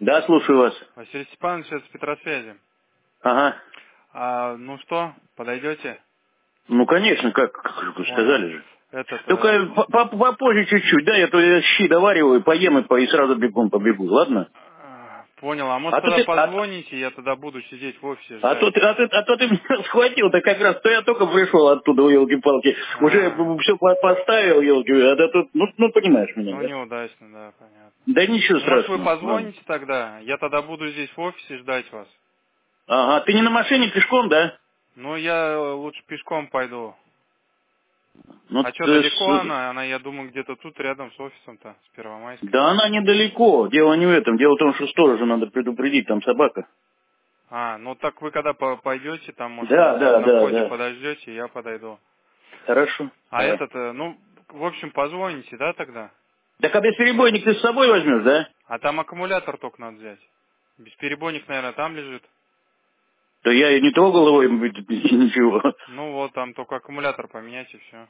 Да, слушаю вас. Василий Степанович, это с Петросвязи. Ага. Ну что, подойдете? Ну, конечно, как вы Понял. сказали же. Этот, Только попозже чуть-чуть, да, я то я щи довариваю, поем и сразу бегом побегу, ладно? понял, а может А то тогда ты, позвоните, я тогда буду сидеть в офисе а то ждать. ты, а ты, а то ты меня схватил-то как раз, то я только пришел оттуда, елки-палки, уже все поставил, елки, а то тут, ну, понимаешь меня, Ну да? неудачно, да, понятно. Да ничего Может вы страшного, ладно. позвоните тогда? Я тогда буду здесь в офисе ждать вас. Ага, ты не на машине пешком, да? Ну я лучше пешком пойду. Ну, А что, далеко она? Она, я думаю, где-то тут рядом с офисом-то, с Первомайской. да она недалеко, дело не в этом, дело в том, что сторожа надо предупредить, там собака. Ну так вы когда пойдете, там, может, Да, меня здесь да, на да, входе да. подождете, я подойду. Хорошо, А давай. в общем, позвоните, да, тогда? Так а бесперебойник ты с собой возьмешь, да? А там аккумулятор только надо взять. Бесперебойник, наверное, там лежит. Да я и не трогал его, ничего. Ну вот, там только аккумулятор поменять и все.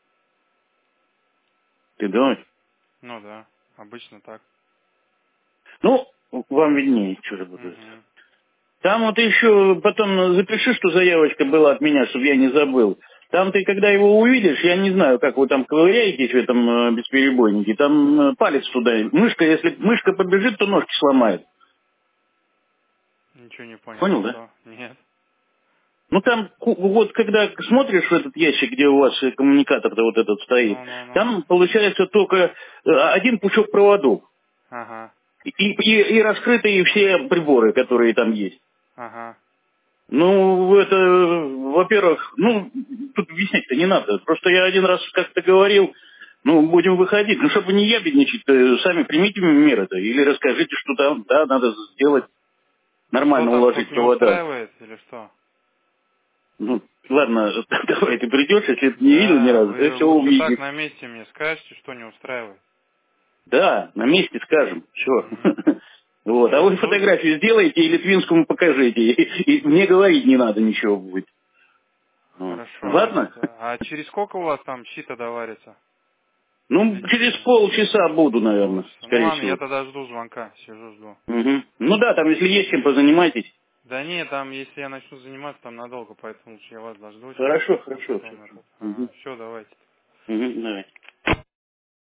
Ты думаешь? Ну да, обычно так. Ну, вам виднее, что же буду. Угу. Там вот еще потом запиши, что заявочка была от меня, чтобы я не забыл. Там ты, когда его увидишь, я не знаю, как вы там ковыряетесь в этом бесперебойнике, там палец туда. Мышка, если мышка побежит, то ножки сломает. Ничего не понял, Понял, это да? что? Нет. Ну там, вот когда смотришь в этот ящик, где у вас коммуникатор-то вот этот стоит, Ну. там получается только один пучок проводов. Ага, И раскрытые все приборы, которые там есть. ага. Ну, это, во-первых, ну, тут объяснять-то не надо. Просто я один раз как-то говорил, ну, будем выходить. Ну, чтобы не ябедничать, сами примите меры-то. Или расскажите, что там, да, надо сделать, А что нормально там, уложить что-то не провода. устраивает или что? Ну, ладно, давай, ты придешь, если ты не видел ни Да, разу, ты вы все лучше так увидишь. на месте мне скажете, что не устраивает. Да, на месте скажем, все. Угу. Вот, а Все, вы жду. фотографию сделаете и Литвинскому покажите. И мне говорить не надо ничего будет. Вот. Хорошо, Ладно? а через сколько у вас там щи-то доварится? Ну, Или не через через полчаса буду, наверное, полчаса? Ну скорее ладно, я всего. тогда жду звонка, сижу, жду. Угу. Ну да, там, если есть чем, позанимайтесь. Да нет, там, если я начну заниматься, там надолго, поэтому лучше я вас дождусь, Хорошо, а хорошо, потом хорошо. этот. Угу. Ага, все, давайте. Угу, давай.